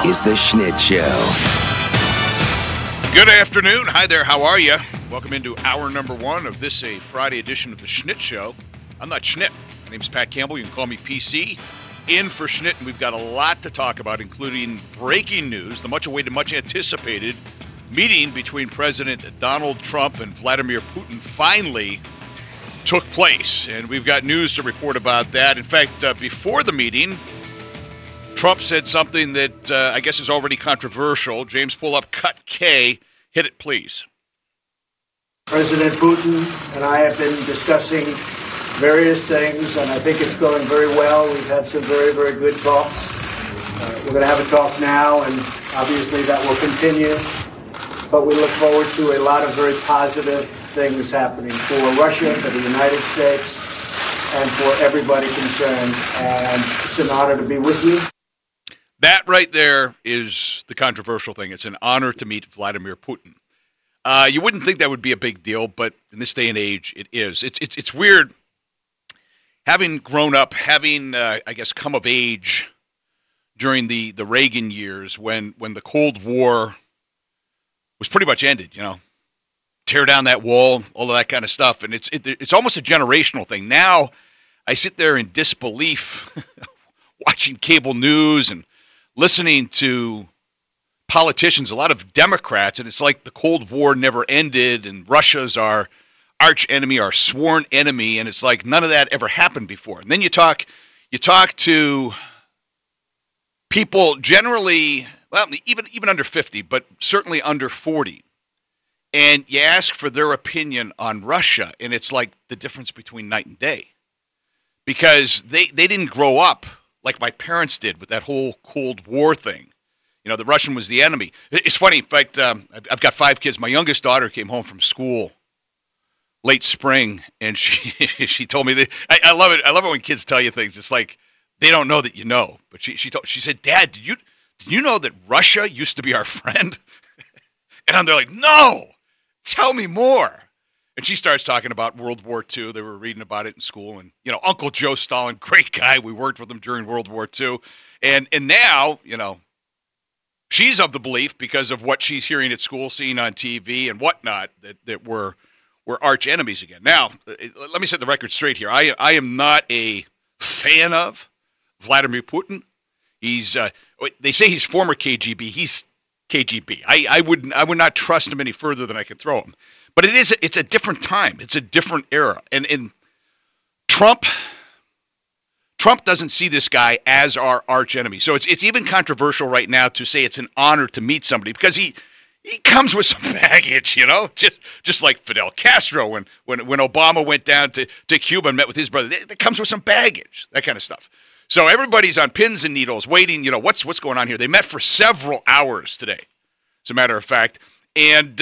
is The Schnitt Show. Good afternoon. Hi there. How are you? Welcome into hour number one of this, a Friday edition of The Schnitt Show. I'm not Schnitt. My name's Pat Campbell. You can call me PC. In for Schnitt, and we've got a lot to talk about, including breaking news, the much-awaited, much-anticipated meeting between President Donald Trump and Vladimir Putin finally took place, and we've got news to report about that. In fact, before the meeting, Trump said something that I guess is already controversial. James, pull up Cut K. Hit it, please. President Putin and I have been discussing various things, and I think it's going very well. We've had some very, very good talks. We're going to have a talk now, and obviously that will continue. But we look forward to a lot of very positive things happening for Russia, for the United States, and for everybody concerned. And it's an honor to be with you. That right there is the controversial thing. It's an honor to meet Vladimir Putin. You wouldn't think that would be a big deal, but in this day and age, it is. It's weird. Having grown up, having, I guess, come of age during the Reagan years when the Cold War was pretty much ended, you know, tear down that wall, all of that kind of stuff. And it's almost a generational thing. Now I sit there in disbelief watching cable news and listening to politicians, a lot of Democrats, and it's like the Cold War never ended and Russia's our arch enemy, our sworn enemy, and it's like none of that ever happened before. And then you talk to people generally, well, even under 50, but certainly under 40, and you ask for their opinion on Russia, and it's like the difference between night and day, because they didn't grow up like my parents did with that whole Cold War thing. You know, the Russian was the enemy. It's funny, in fact, I've got 5 kids. My youngest daughter came home from school late spring, and she told me that I love it. I love it when kids tell you things. It's like they don't know that you know. But she said, "Dad, did you know that Russia used to be our friend?" And I'm there like, "No, tell me more." And she starts talking about World War II. They were reading about it in school, and you know, Uncle Joe Stalin, great guy. We worked with him during World War II, and now, you know, she's of the belief, because of what she's hearing at school, seeing on TV and whatnot, that we're arch enemies again. Now, let me set the record straight here. I am not a fan of Vladimir Putin. He's they say he's former KGB. He's KGB. I would not trust him any further than I can throw him. But it's a different time. It's a different era. And Trump doesn't see this guy as our arch enemy. So it's even controversial right now to say it's an honor to meet somebody, because he comes with some baggage, you know, just like Fidel Castro when Obama went down to Cuba and met with his brother. That comes with some baggage, that kind of stuff. So everybody's on pins and needles waiting, you know, what's going on here. They met for several hours today, as a matter of fact. And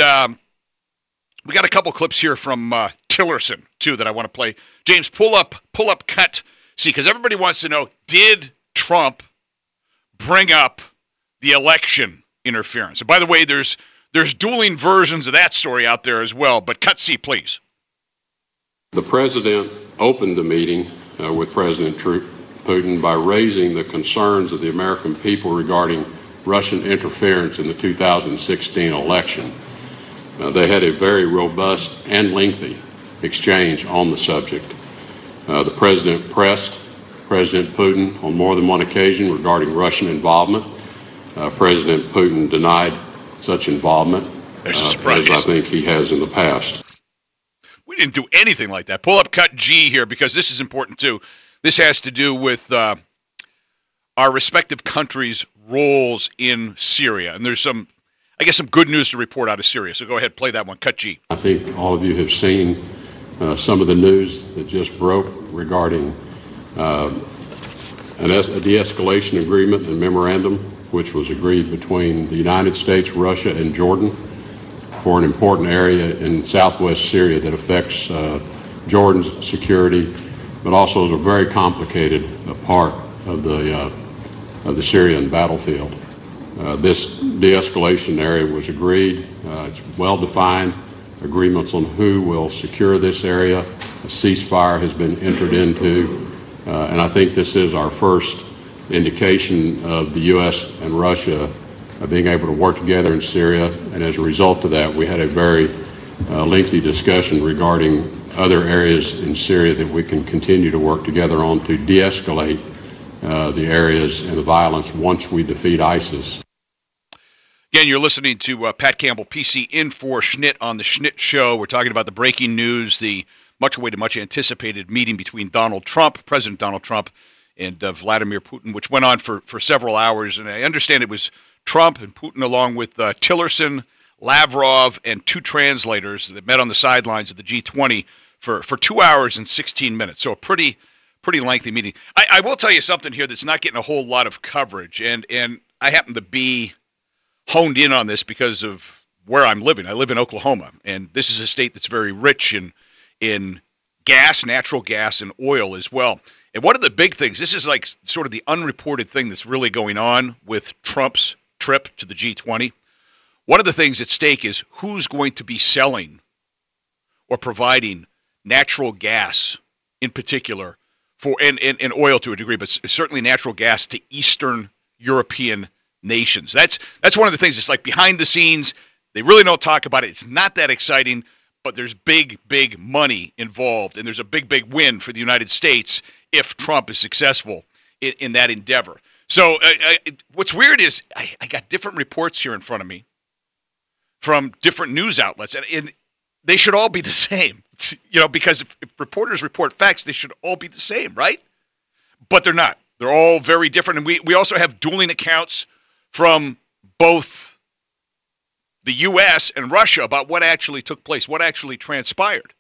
we got a couple clips here from Tillerson, too, that I want to play. James, pull up Cut C, because everybody wants to know, did Trump bring up the election interference? And by the way, there's dueling versions of that story out there as well, but Cut C, please. The president opened the meeting with President Putin by raising the concerns of the American people regarding Russian interference in the 2016 election. They had a very robust and lengthy exchange on the subject. The president pressed President Putin on more than one occasion regarding Russian involvement. President Putin denied such involvement, as I think he has in the past. We didn't do anything like that. Pull up Cut G here, because this is important too. This has to do with our respective countries' roles in Syria. And there's some good news to report out of Syria. So go ahead, play that one. Cut G. I think all of you have seen some of the news that just broke regarding a de-escalation agreement and memorandum, which was agreed between the United States, Russia, and Jordan for an important area in southwest Syria that affects Jordan's security, but also is a very complicated part of the Syrian battlefield. This de-escalation area was agreed. It's well-defined. Agreements on who will secure this area. A ceasefire has been entered into. And I think this is our first indication of the U.S. and Russia being able to work together in Syria, and as a result of that, we had a very lengthy discussion regarding other areas in Syria that we can continue to work together on to de-escalate the areas and the violence once we defeat ISIS. Again, you're listening to Pat Campbell, PC, in for Schnitt on the Schnitt Show. We're talking about the breaking news, the much-awaited, much-anticipated meeting between President Donald Trump, and Vladimir Putin, which went on for several hours. And I understand it was Trump and Putin, along with Tillerson, Lavrov, and two translators that met on the sidelines of the G20 for 2 hours and 16 minutes. So a pretty lengthy meeting. I will tell you something here that's not getting a whole lot of coverage, and I happen to be honed in on this because of where I'm living. I live in Oklahoma, and this is a state that's very rich in gas, natural gas, and oil as well. And one of the big things, this is like sort of the unreported thing that's really going on with Trump's trip to the G20. One of the things at stake is who's going to be selling or providing natural gas in particular for and oil to a degree, but certainly natural gas to Eastern European nations. That's one of the things. It's like behind the scenes. They really don't talk about it. It's not that exciting, but there's big money involved, and there's a big win for the United States if Trump is successful in that endeavor. So what's weird is I got different reports here in front of me from different news outlets, and they should all be the same, because if reporters report facts, they should all be the same, right? But they're not. They're all very different, and we also have dueling accounts from both the U.S. and Russia about what actually took place, what actually transpired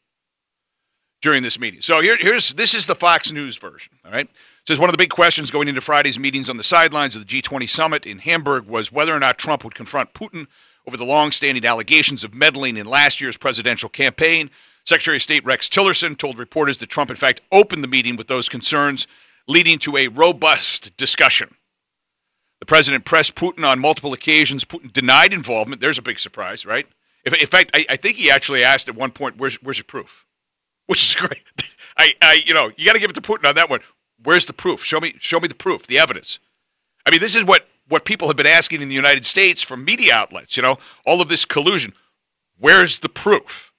during this meeting. So this is the Fox News version, all right? It says one of the big questions going into Friday's meetings on the sidelines of the G20 summit in Hamburg was whether or not Trump would confront Putin over the long-standing allegations of meddling in last year's presidential campaign. Secretary of State Rex Tillerson told reporters that Trump, in fact, opened the meeting with those concerns, leading to a robust discussion. The president pressed Putin on multiple occasions. Putin denied involvement. There's a big surprise, right? In fact, I think he actually asked at one point, where's your proof? Which is great. You got to give it to Putin on that one. Where's the proof? Show me the proof, the evidence. I mean, this is what people have been asking in the United States from media outlets, all of this collusion. Where's the proof?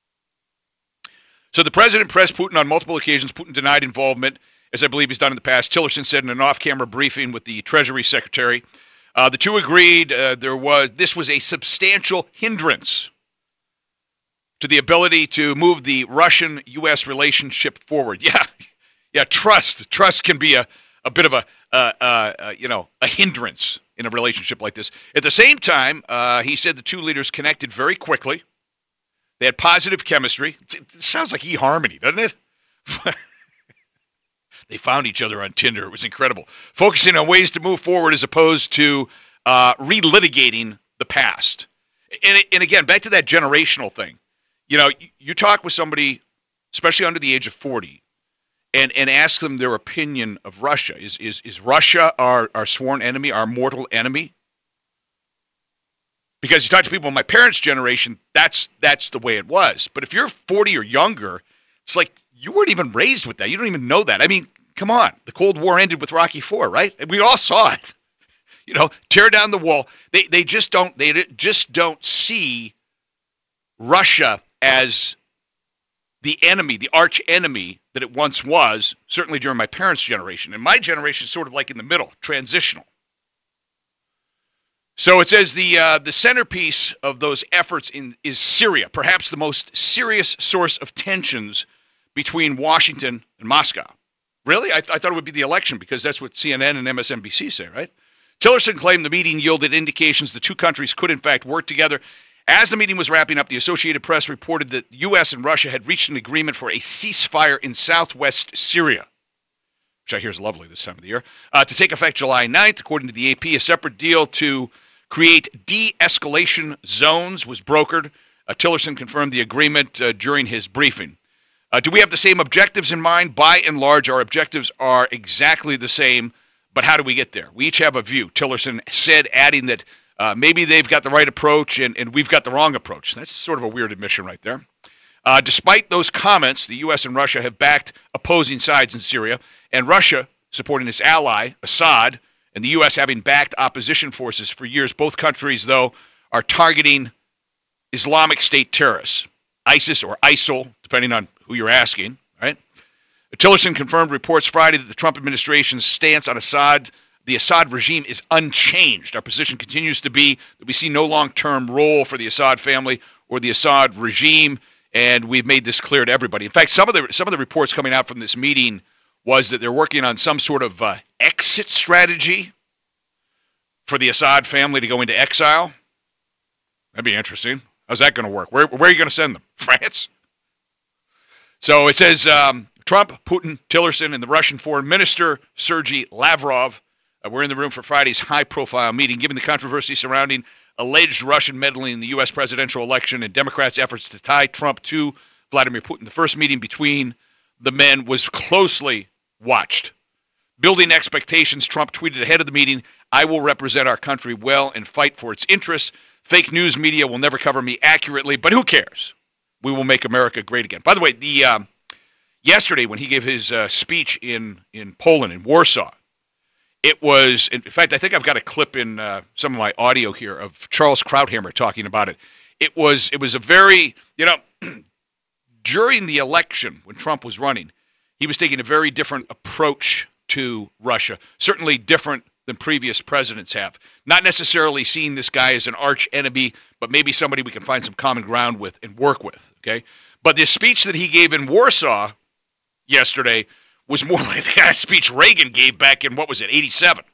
So the president pressed Putin on multiple occasions. Putin denied involvement, as I believe he's done in the past. Tillerson said in an off-camera briefing with the Treasury Secretary. The two agreed this was a substantial hindrance to the ability to move the Russian-U.S. relationship forward. Yeah, trust can be a bit of a hindrance in a relationship like this. At the same time, he said the two leaders connected very quickly. They had positive chemistry. It sounds like eHarmony, doesn't it? They found each other on Tinder. It was incredible. Focusing on ways to move forward as opposed to relitigating the past. And again, back to that generational thing. You talk with somebody, especially under the age of 40, and ask them their opinion of Russia. Is Russia our sworn enemy, our mortal enemy? Because you talk to people in my parents' generation, that's the way it was. But if you're 40 or younger, it's like you weren't even raised with that. You don't even know that. I mean, come on. The Cold War ended with Rocky IV, right? And we all saw it. Tear down the wall. They just don't see Russia as the enemy, the arch enemy that it once was, certainly during my parents' generation. And my generation is sort of like in the middle, transitional. So it says the centerpiece of those efforts is Syria, perhaps the most serious source of tensions between Washington and Moscow. Really? I thought it would be the election because that's what CNN and MSNBC say, right? Tillerson claimed the meeting yielded indications the two countries could in fact work together. As the meeting was wrapping up, the Associated Press reported that the U.S. and Russia had reached an agreement for a ceasefire in southwest Syria, which I hear is lovely this time of the year, to take effect July 9th. According to the AP, a separate deal to create de-escalation zones was brokered. Tillerson confirmed the agreement during his briefing. Do we have the same objectives in mind? By and large, our objectives are exactly the same, but how do we get there? We each have a view, Tillerson said, adding that maybe they've got the right approach and we've got the wrong approach. That's sort of a weird admission right there. Despite those comments, the U.S. and Russia have backed opposing sides in Syria, and Russia supporting his ally, Assad, and the U.S. having backed opposition forces for years. Both countries, though, are targeting Islamic State terrorists, ISIS or ISIL, depending on who you're asking, right? Tillerson confirmed reports Friday that the Trump administration's stance on the Assad regime is unchanged. Our position continues to be that we see no long-term role for the Assad family or the Assad regime, and we've made this clear to everybody. In fact, some of the reports coming out from this meeting was that they're working on some sort of exit strategy for the Assad family to go into exile. That'd be interesting. How's that going to work? Where are you going to send them? France? So it says Trump, Putin, Tillerson, and the Russian Foreign Minister, Sergei Lavrov, were in the room for Friday's high-profile meeting. Given the controversy surrounding alleged Russian meddling in the U.S. presidential election and Democrats' efforts to tie Trump to Vladimir Putin, the first meeting between the men was closely watched. Building expectations, Trump tweeted ahead of the meeting, "I will represent our country well and fight for its interests. Fake news media will never cover me accurately, but who cares? We will make America great again." By the way, yesterday when he gave his speech in Poland, in Warsaw, it was, in fact, I think I've got a clip in some of my audio here of Charles Krauthammer talking about it. It was a very, during the election when Trump was running, he was taking a very different approach to Russia, certainly different than previous presidents have. Not necessarily seeing this guy as an arch enemy, but maybe somebody we can find some common ground with and work with, okay? But the speech that he gave in Warsaw yesterday was more like the kind of speech Reagan gave back in, 87?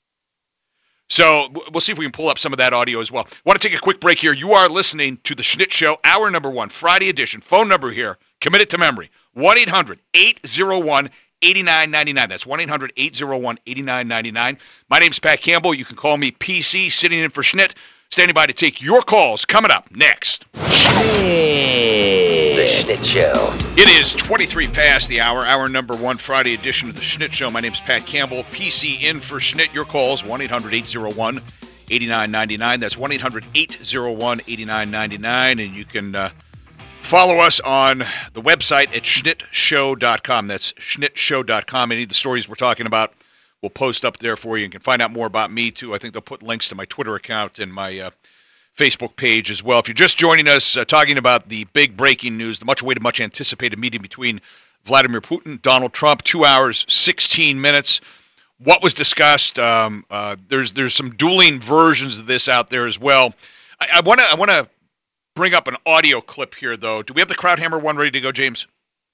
So we'll see if we can pull up some of that audio as well. I want to take a quick break here. You are listening to The Schnitt Show, hour number 1, Friday edition. Phone number here, commit it to memory, 1-800-801-8999. That's 1-800-801-8999. My name's Pat Campbell. You can call me PC, sitting in for Schnitt. Standing by to take your calls. Coming up next. The Schnitt Show. It is 23 past the hour, hour number 1, Friday edition of The Schnitt Show. My name's Pat Campbell, PC in for Schnitt. Your calls, 1-800-801-8999. That's 1-800-801-8999. And you can follow us on the website at schnittshow.com. That's schnittshow.com. Any of the stories we're talking about, we'll post up there for you. You can find out more about me, too. I think they'll put links to my Twitter account and my Facebook page as well. If you're just joining us, talking about the big breaking news, the much-awaited, much-anticipated meeting between Vladimir Putin, Donald Trump, 2 hours, 16 minutes. What was discussed? There's some dueling versions of this out there as well. I want to bring up an audio clip here, though. Do we have the Krauthammer one ready to go, James?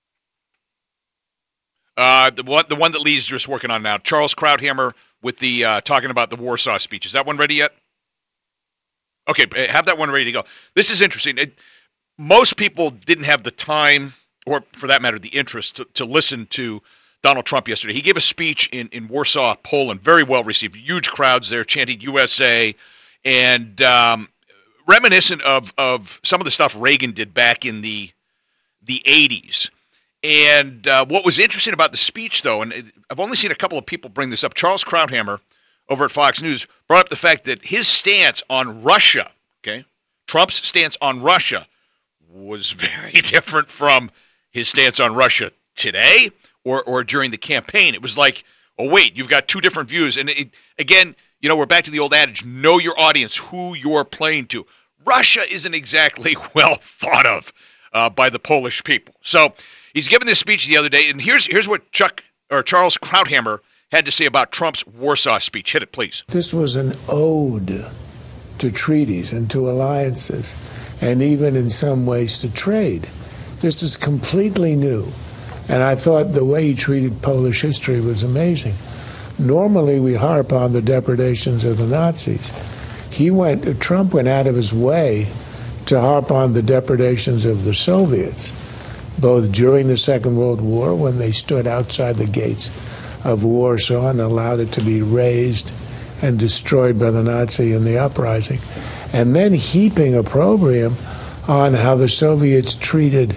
The one that Lee's just working on now. Charles Krauthammer with the talking about the Warsaw speech. Is that one ready yet? Okay, have that one ready to go. This is interesting. Most people didn't have the time, or for that matter, the interest to listen to Donald Trump yesterday. He gave a speech in Warsaw, Poland, very well received. Huge crowds there chanting USA, and reminiscent of some of the stuff Reagan did back in the 80s. And what was interesting about the speech, though, and I've only seen a couple of people bring this up, Charles Krauthammer over at Fox News brought up the fact that his stance on Russia, okay, Trump's stance on Russia was very different from his stance on Russia today or during the campaign. It was like, oh, wait, you've got two different views. And again, we're back to the old adage, know your audience, who you're playing to. Russia isn't exactly well thought of by the Polish people. So he's given this speech the other day, and here's what Charles Krauthammer had to say about Trump's Warsaw speech. Hit it, please. This was an ode to treaties and to alliances, and even in some ways to trade. This is completely new, and I thought the way he treated Polish history was amazing. Normally we harp on the depredations of the Nazis. Trump went out of his way to harp on the depredations of the Soviets, both during the Second World War, when they stood outside the gates of Warsaw and allowed it to be razed and destroyed by the Nazi in the uprising, and then heaping opprobrium on how the Soviets treated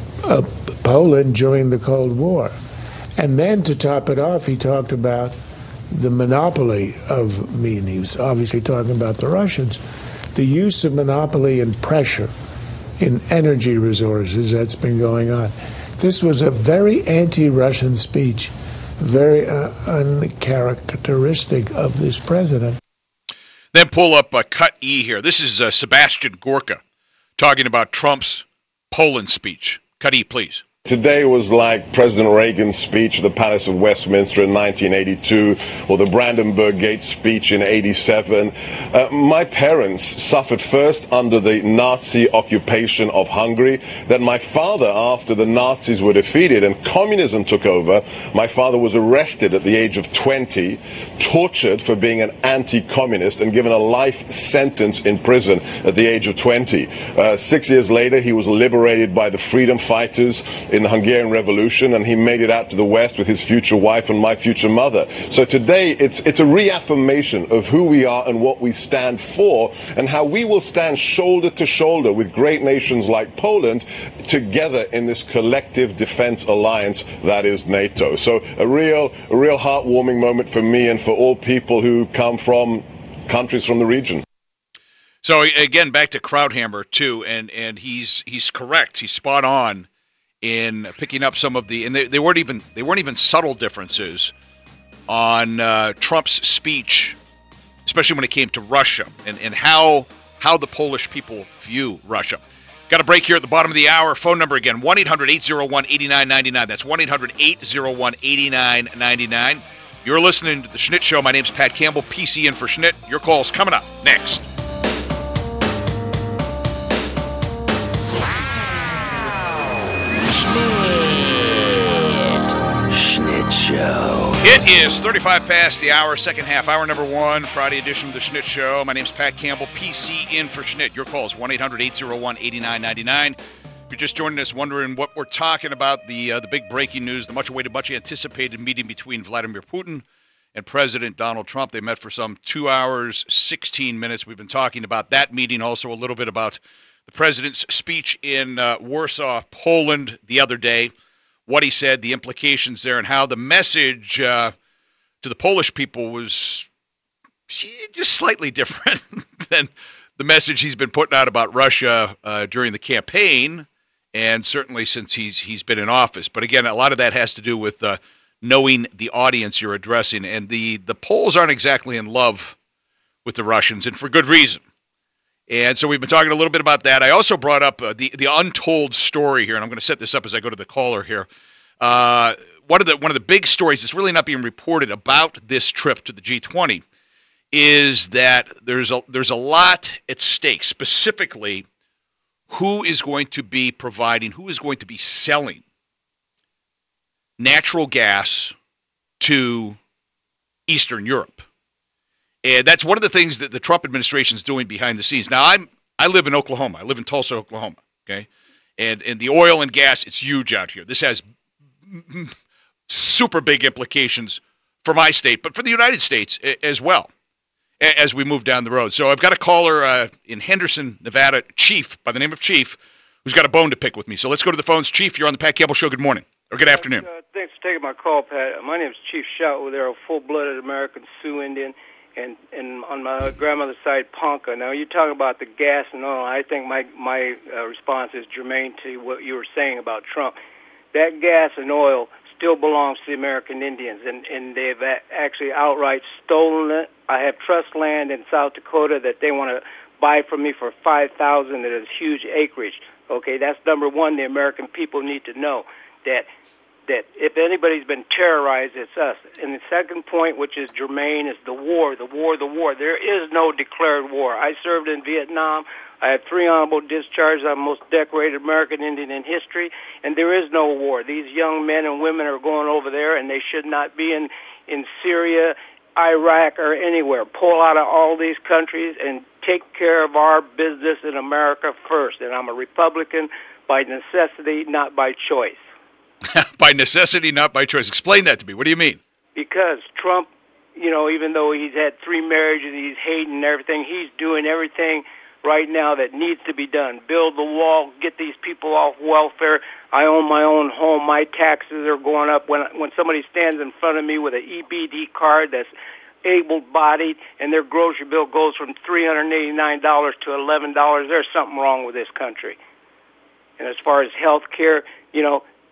Poland during the Cold War. And then to top it off, he talked about the monopoly of, he was obviously talking about the Russians, the use of monopoly and pressure in energy resources that's been going on. This was a very anti-Russian speech very uncharacteristic of this president. Then pull up Cut E here. This is Sebastian Gorka talking about Trump's Poland speech. Cut E, please. Today was like President Reagan's speech at the Palace of Westminster in 1982 or the Brandenburg Gate speech in 87. My parents suffered first under the Nazi occupation of Hungary. Then my father, after the Nazis were defeated and communism took over, my father was arrested at the age of 20, tortured for being an anti-communist and given a life sentence in prison at the age of 20. 6 years later, he was liberated by the freedom fighters in the Hungarian Revolution, and he made it out to the West with his future wife and my future mother. So today it's a reaffirmation of who we are and what we stand for, and how we will stand shoulder to shoulder with great nations like Poland together in this collective defense alliance that is NATO. So a real heartwarming moment for me and for all people who come from countries from the region. So again, back to Krauthammer too, and he's correct. He's spot on in picking up some of the, and they weren't even subtle differences on Trump's speech, especially when it came to Russia and how the Polish people view Russia. Got a break here at the bottom of the hour. Phone number again, 1-800-801-8999. That's 1-800-801-8999. You're listening to The Schnitt Show. My name's Pat Campbell, PC in for Schnitt. Your call's coming up next. Schnitt Show. It is 35 past the hour, second half, hour number one, Friday edition of The Schnitt Show. My name's Pat Campbell, PC in for Schnitt. Your call is 1-800-801-8999. If you're just joining us wondering what we're talking about, the big breaking news, the much-awaited, much-anticipated meeting between Vladimir Putin and President Donald Trump. They met for some 2 hours, 16 minutes. We've been talking about that meeting, also a little bit about the president's speech in Warsaw, Poland the other day, what he said, the implications there, and how the message to the Polish people was just slightly different than the message he's been putting out about Russia during the campaign, and certainly since he's been in office. But again, a lot of that has to do with knowing the audience you're addressing, and the Poles aren't exactly in love with the Russians, and for good reason. And so we've been talking a little bit about that. I also brought up the untold story here, and I'm going to set this up as I go to the caller here. One of the big stories that's really not being reported about this trip to the G20 is that there's a lot at stake. Specifically, who is going to be providing, who is going to be selling natural gas to Eastern Europe. And that's one of the things that the Trump administration is doing behind the scenes. Now, I live in Oklahoma. I live in Tulsa, Oklahoma. Okay, and the oil and gas, it's huge out here. This has super big implications for my state, but for the United States as well as we move down the road. So I've got a caller in Henderson, Nevada, Chief, by the name of Chief, who's got a bone to pick with me. So let's go to the phones. Chief, you're on the Pat Campbell Show. Good morning, or good afternoon. Thanks for taking my call, Pat. My name is Chief Shout. They're a full-blooded American Sioux Indian. And on my grandmother's side, Ponca. Now, you're talking about the gas and oil. I think my response is germane to what you were saying about Trump. That gas and oil still belongs to the American Indians, and they've actually outright stolen it. I have trust land in South Dakota that they want to buy from me for $5,000. It is huge acreage. Okay, that's number one. The American people need to know that if anybody's been terrorized, it's us. And the second point, which is germane, is the war. There is no declared war. I served in Vietnam. I have 3 honorable discharges. I'm the most decorated American Indian in history, and there is no war. These young men and women are going over there, and they should not be in Syria, Iraq, or anywhere. Pull out of all these countries and take care of our business in America first. And I'm a Republican by necessity, not by choice. By necessity, not by choice. Explain that to me. What do you mean? Because Trump, even though he's had 3 marriages, he's hating everything, he's doing everything right now that needs to be done. Build the wall, get these people off welfare. I own my own home. My taxes are going up. When somebody stands in front of me with an EBD card that's able-bodied and their grocery bill goes from $389 to $11, there's something wrong with this country. And as far as health care,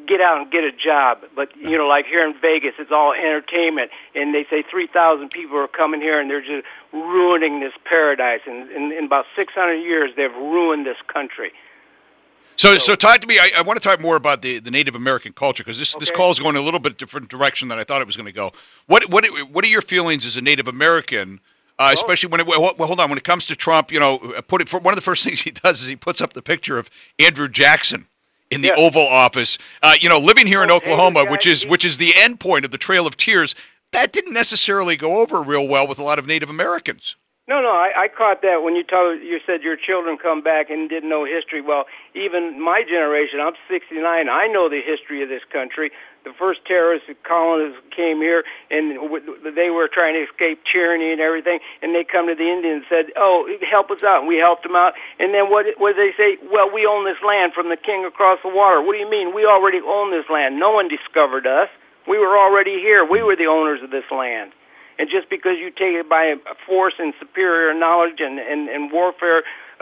get out and get a job. But, you know, like here in Vegas, it's all entertainment, and they say 3,000 people are coming here, and they're just ruining this paradise. And in about 600 years, they've ruined this country. So talk to me. I want to talk more about the Native American culture, because this call is going a little bit different direction than I thought it was going to go. What are your feelings as a Native American, especially when hold on, when it comes to Trump? You know, one of the first things he does is he puts up the picture of Andrew Jackson in the Oval Office. You know, living here in Oklahoma, which is the end point of the Trail of Tears. That didn't necessarily go over real well with a lot of Native Americans. No, I caught that when you said your children come back and didn't know history. Well, even my generation, I'm 69, I know the history of this country. The first terrorist colonists came here, and they were trying to escape tyranny and everything, and they come to the Indians and said, oh, help us out, and we helped them out. And then what did they say? Well, we own this land from the king across the water. What do you mean? We already own this land. No one discovered us. We were already here. We were the owners of this land. And just because you take it by force and superior knowledge and warfare,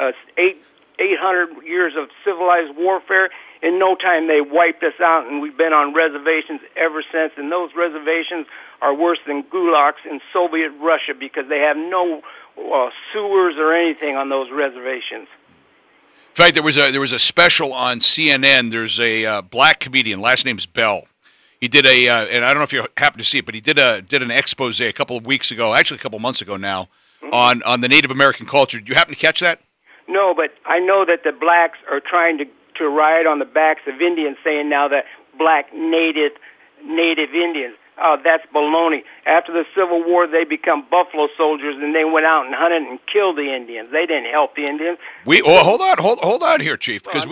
800 years of civilized warfare, in no time they wiped us out, and we've been on reservations ever since. And those reservations are worse than gulags in Soviet Russia because they have no sewers or anything on those reservations. In fact, there was a special on CNN. There's a black comedian, last name's Bell. He did and I don't know if you happen to see it, but he did an expose a couple of weeks ago, actually a couple of months ago now, on the Native American culture. Did you happen to catch that? No, but I know that the blacks are trying to ride on the backs of Indians, saying now that black native Indians. Oh, that's baloney. After the Civil War, they become buffalo soldiers, and they went out and hunted and killed the Indians. They didn't help the Indians. Hold on here, Chief, because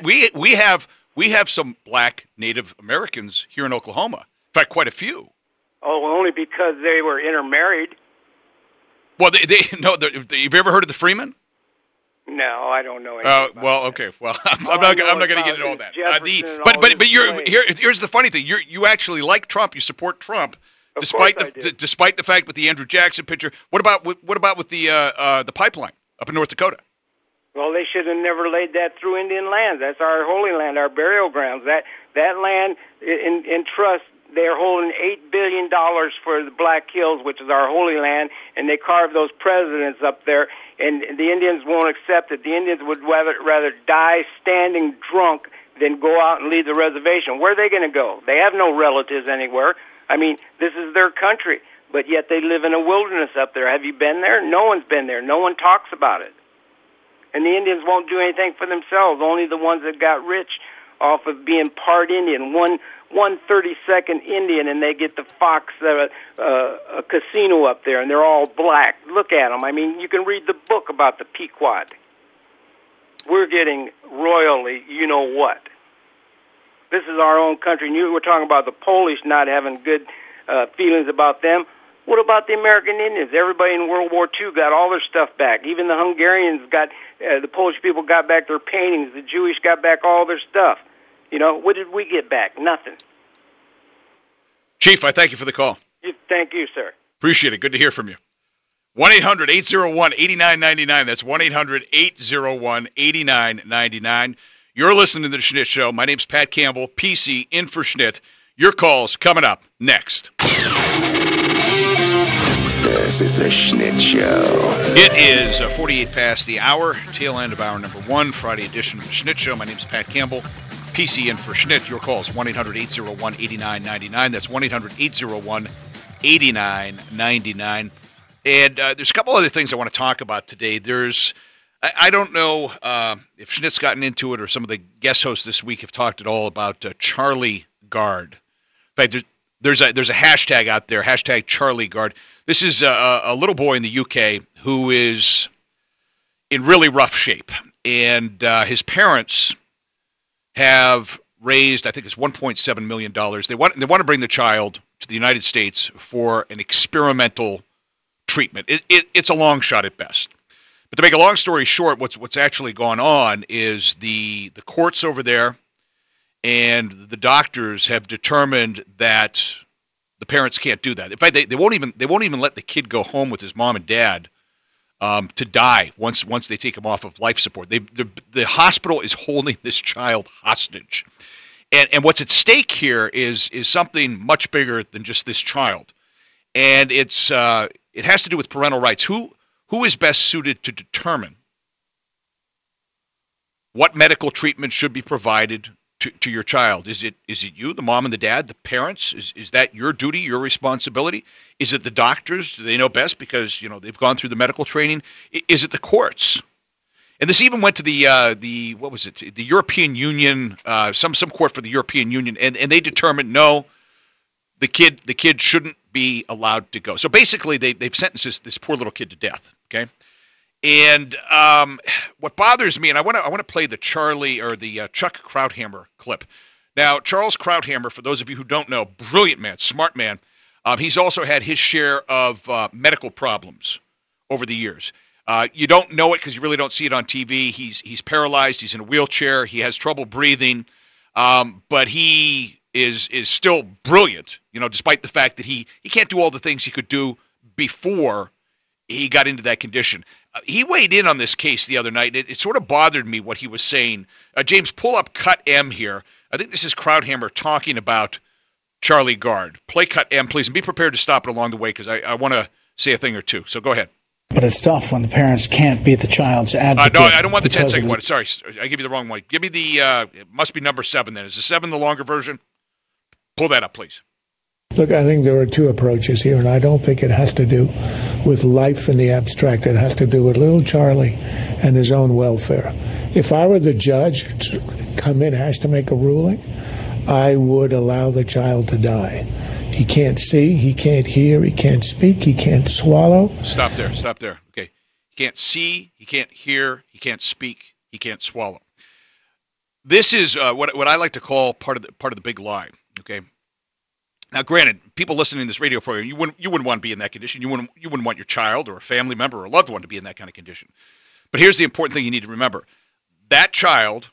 we have some black Native Americans here in Oklahoma. In fact, quite a few. Oh, only because they were intermarried. Well, have you ever heard of the Freemen? No, I don't know anything. Well, okay. Well, I'm not going to get into all that. Here's the funny thing. You actually like Trump. You support Trump, despite the fact with the Andrew Jackson picture. What about with the pipeline up in North Dakota? Well, they should have never laid that through Indian lands. That's our holy land, our burial grounds. That land in trust, they're holding $8 billion for the Black Hills, which is our holy land, and they carved those presidents up there, and the Indians won't accept it. The Indians would rather die standing drunk than go out and leave the reservation. Where are they going to go? They have no relatives anywhere. I mean, this is their country, but yet they live in a wilderness up there. Have you been there? No one's been there. No one talks about it. And the Indians won't do anything for themselves. Only the ones that got rich off of being part Indian, one 32nd Indian, and they get the Fox a casino up there, and they're all black. Look at them. I mean, you can read the book about the Pequot. We're getting royally, you know what. This is our own country. And you were talking about the Polish not having good feelings about them. What about the American Indians? Everybody in World War II got all their stuff back. Even the Hungarians got, the Polish people got back their paintings. The Jewish got back all their stuff. You know, what did we get back? Nothing. Chief, I thank you for the call. Thank you, sir. Appreciate it. Good to hear from you. 1-800-801-8999. That's 1-800-801-8999. You're listening to The Schnitt Show. My name's Pat Campbell, PC, in for Schnitt. Your calls coming up next. This is The Schnitt Show. It is 48 past the hour, tail end of hour number 1, Friday edition of The Schnitt Show. My name is Pat Campbell, PC, in for Schnitt. Your calls, 1-800-801-8999. That's 1-800-801-8999. And there's a couple other things I want to talk about today. I don't know if Schnitt's gotten into it or some of the guest hosts this week have talked at all about Charlie Gard. In fact, there's a hashtag out there, hashtag Charlie Gard. This is a little boy in the UK who is in really rough shape. And his parents have raised, I think it's $1.7 million. They want to bring the child to the United States for an experimental treatment. It's a long shot at best. But to make a long story short, what's actually gone on is the courts over there and the doctors have determined that the parents can't do that. In fact, they won't even let the kid go home with his mom and dad to die once they take him off of life support. The hospital is holding this child hostage, And what's at stake here is something much bigger than just this child. And it has to do with parental rights. Who is best suited to determine what medical treatment should be provided to your child? Is it you, the mom and the dad, the parents? Is that your duty, your responsibility? Is it the doctors? Do they know best because they've gone through the medical training? Is it the courts? And this even went to the what was it? The European Union, some court for the European Union, and they determined no, the kid shouldn't be allowed to go. So basically, they've sentenced this poor little kid to death. Okay. And what bothers me, and I want to play the Chuck Krauthammer clip. Now, Charles Krauthammer, for those of you who don't know, brilliant man, smart man. He's also had his share of medical problems over the years. You don't know it because you really don't see it on TV. He's paralyzed. He's in a wheelchair. He has trouble breathing, but he is still brilliant. Despite the fact that he can't do all the things he could do before he got into that condition. He weighed in on this case the other night. It sort of bothered me what he was saying. James, pull up cut M here. I think this is Krauthammer talking about Charlie Gard. Play cut M, please, and be prepared to stop it along the way because I want to say a thing or two. So go ahead. But it's tough when the parents can't be the child's advocate. No, I don't want the 10-second one. Sorry, I gave you the wrong one. Give me the, it must be number 7 then. Is the 7 the longer version? Pull that up, please. Look, I think there are two approaches here, and I don't think it has to do with life in the abstract. It has to do with little Charlie and his own welfare. If I were the judge to come in, has to make a ruling, I would allow the child to die. He can't see, he can't hear, he can't speak, he can't swallow. Stop there. Okay. He can't see, he can't hear, he can't speak, he can't swallow. This is what I like to call part of the big lie, okay? Now, granted, people listening to this radio program, you wouldn't want to be in that condition. You wouldn't want your child or a family member or a loved one to be in that kind of condition. But here's the important thing you need to remember. That child,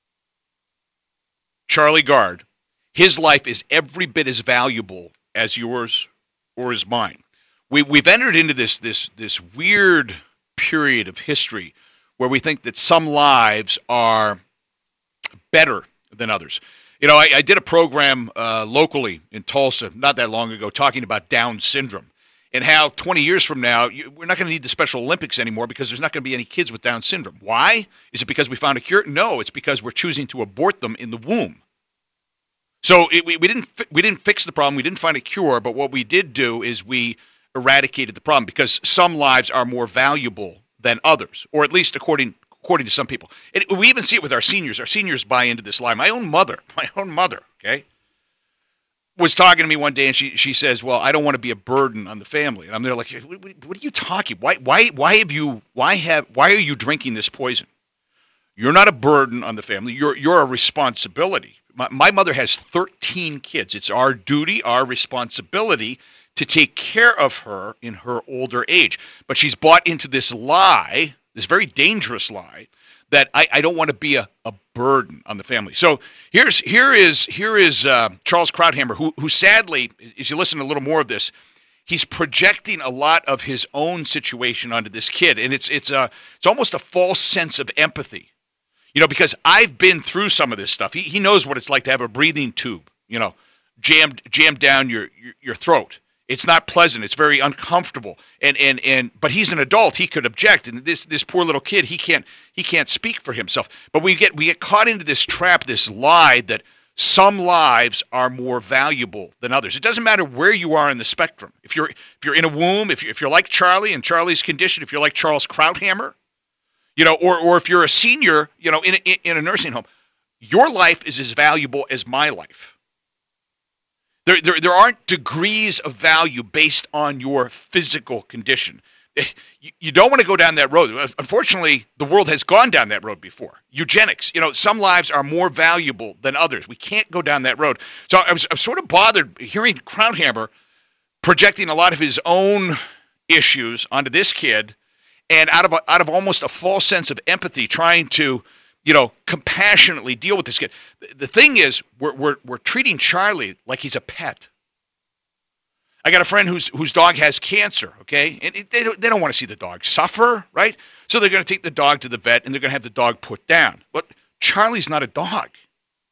Charlie Gard, his life is every bit as valuable as yours or as mine. We've entered into this weird period of history where we think that some lives are better than others. I did a program locally in Tulsa not that long ago talking about Down syndrome and how 20 years from now, we're not going to need the Special Olympics anymore because there's not going to be any kids with Down syndrome. Why? Is it because we found a cure? No, it's because we're choosing to abort them in the womb. So we didn't fix the problem. We didn't find a cure, but what we did do is we eradicated the problem because some lives are more valuable than others, or at least according to some people. And we even see it with our seniors. Our seniors buy into this lie. My own mother, okay, was talking to me one day, and she says, "Well, I don't want to be a burden on the family." And I'm there like, "What are you talking? Why are you drinking this poison? You're not a burden on the family. You're a responsibility." My mother has 13 kids. It's our duty, our responsibility to take care of her in her older age. But she's bought into this lie, this very dangerous lie, that I don't want to be a burden on the family. So here is Charles Krauthammer, who sadly, as you listen to a little more of this, he's projecting a lot of his own situation onto this kid, and it's almost a false sense of empathy. Because I've been through some of this stuff. He knows what it's like to have a breathing tube, jammed down your throat. It's not pleasant. It's very uncomfortable. But he's an adult. He could object. And this poor little kid, he can't speak for himself. But we get caught into this trap, this lie that some lives are more valuable than others. It doesn't matter where you are in the spectrum. If you're in a womb, if you're like Charlie and Charlie's condition, if you're like Charles Krauthammer, or if you're a senior, in a nursing home, your life is as valuable as my life. There aren't degrees of value based on your physical condition. You don't want to go down that road. Unfortunately, the world has gone down that road before. Eugenics, some lives are more valuable than others. We can't go down that road. So I was sort of bothered hearing Krauthammer projecting a lot of his own issues onto this kid, and out of almost a false sense of empathy, trying to, compassionately deal with this kid. The thing is, we're treating Charlie like he's a pet. I got a friend whose dog has cancer, okay, and they don't want to see the dog suffer, right? So they're going to take the dog to the vet, and they're going to have the dog put down. But Charlie's not a dog.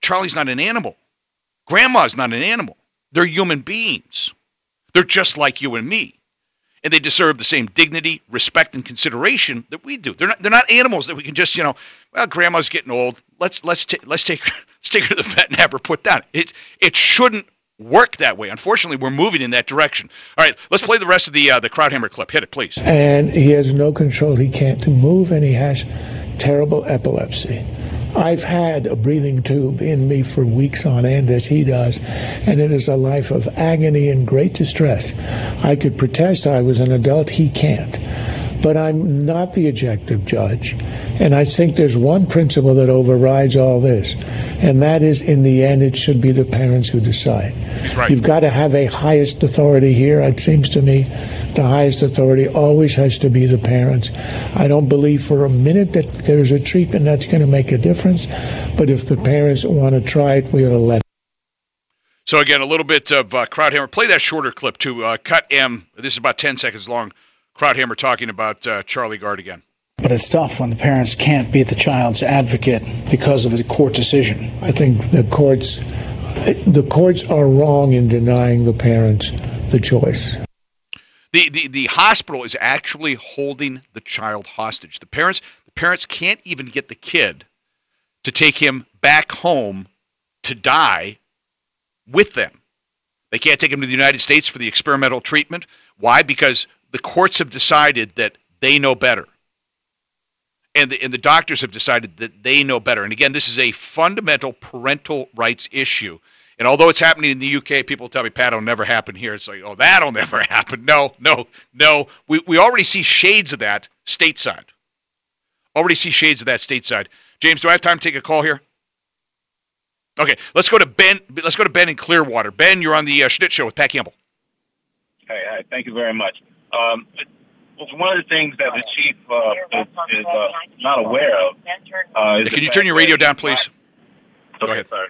Charlie's not an animal. Grandma's not an animal. They're human beings. They're just like you and me. And they deserve the same dignity, respect, and consideration that we do. They're not animals that we can just, well, grandma's getting old. Let's take her to the vet and have her put down. It shouldn't work that way. Unfortunately, we're moving in that direction. All right, let's play the rest of the Krauthammer clip. Hit it, please. And he has no control. He can't move, and he has terrible epilepsy. I've had a breathing tube in me for weeks on end, as he does, and it is a life of agony and great distress. I could protest I was an adult. He can't. But I'm not the objective judge, and I think there's one principle that overrides all this, and that is, in the end, it should be the parents who decide. Right. You've got to have a highest authority here. It seems to me the highest authority always has to be the parents. I don't believe for a minute that there's a treatment that's going to make a difference, but if the parents want to try it, we ought to let them. So again, a little bit of Krauthammer. Play that shorter clip too. Cut M. This is about 10 seconds long. Krauthammer talking about Charlie Gard again. But it's tough when the parents can't be the child's advocate because of the court decision. I think the courts are wrong in denying the parents the choice. The hospital is actually holding the child hostage. The parents can't even get the kid to take him back home to die with them. They can't take him to the United States for the experimental treatment. Why? Because the courts have decided that they know better. And the doctors have decided that they know better. And again, this is a fundamental parental rights issue. And although it's happening in the UK, people tell me, Pat, it'll never happen here. It's like, oh, that'll never happen. No. We already see shades of that stateside. James, do I have time to take a call here? Okay, let's go to Ben. Let's go to Ben in Clearwater. Ben, you're on the Schnitt Show with Pat Campbell. Hey, thank you very much. One of the things that the chief is not aware of is... Can you turn your radio down, please? Go ahead. Sorry.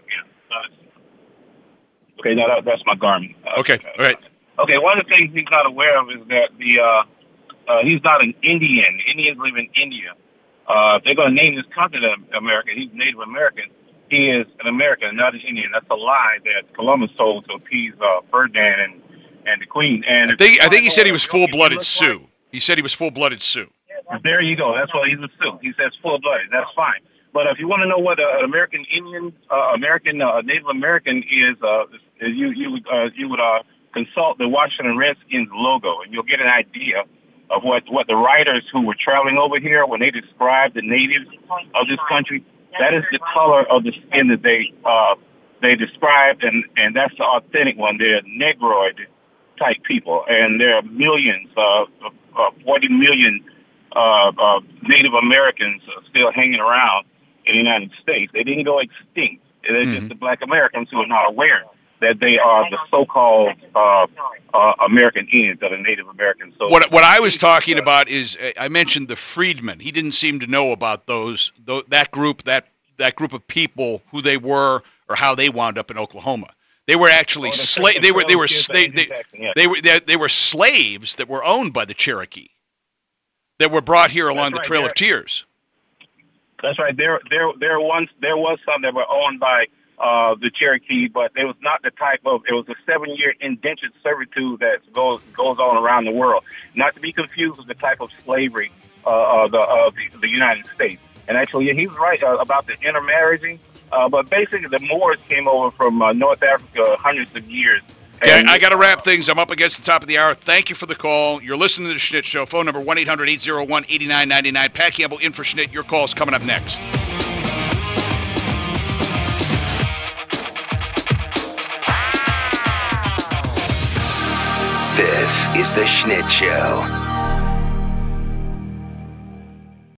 Okay, no, that's my Garmin. Okay, all right. Okay, one of the things he's not aware of is that he's not an Indian. Indians live in India. If they're going to name this continent America, he's Native American. He is an American, not an Indian. That's a lie that Columbus told to appease Ferdinand and the Queen. And I think he said he was full-blooded Sioux. He said he was full-blooded Sioux. There you go. That's why he's a Sioux. He says full-blooded. That's fine. But if you want to know what an American Indian, Native American is, you would consult the Washington Redskins logo, and you'll get an idea of what the writers who were traveling over here, when they described the natives of this country, that is the color of the skin that they described, and that's the authentic one. They're Negroid type people, and there are millions, 40 million Native Americans still hanging around in the United States. They didn't go extinct. They're just the Black Americans who are not aware that they are the so-called American Indians, that are Native Americans. So what I was talking about is, I mentioned the freedmen. He didn't seem to know about that group of people, who they were or how they wound up in Oklahoma. They were actually slaves. They were slaves that were owned by the Cherokee, that were brought here along the Trail of Tears. That's right. There was some that were owned by the Cherokee, but it was not the type of. It was a 7-year indentured servitude that goes on around the world. Not to be confused with the type of slavery of the United States. And actually, he was right about the intermarrying. But basically, the Moors came over from North Africa hundreds of years. Okay, I got to wrap things. I'm up against the top of the hour. Thank you for the call. You're listening to the Schnitt Show. Phone number 1-800-801-8999. Pat Campbell in for Schnitt. Your call is coming up next. This is the Schnitt Show.